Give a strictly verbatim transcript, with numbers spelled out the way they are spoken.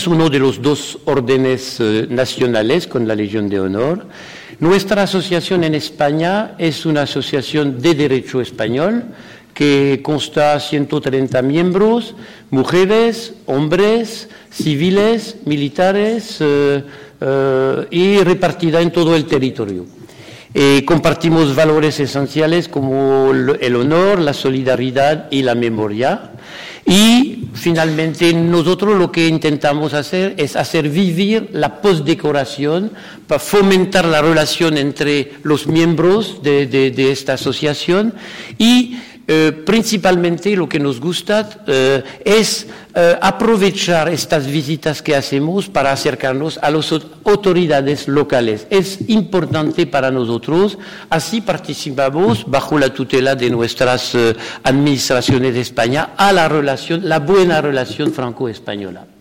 uno de los dos órdenes eh, nacionales con la Legión de Honor. Nuestra asociación en España es una asociación de derecho español que consta de ciento treinta miembros, mujeres, hombres, civiles, militares eh, eh, y repartida en todo el territorio. Eh, compartimos valores esenciales como el honor, la solidaridad y la memoria. Y finalmente nosotros lo que intentamos hacer es hacer vivir la postdecoración para fomentar la relación entre los miembros de, de, de esta asociación y eh, principalmente lo que nos gusta eh, es eh, aprovechar estas visitas que hacemos para acercarnos a las autoridades locales. Es importante para nosotros, así participamos bajo la tutela de nuestras eh, administraciones de España a la relación, la buena relación franco-española.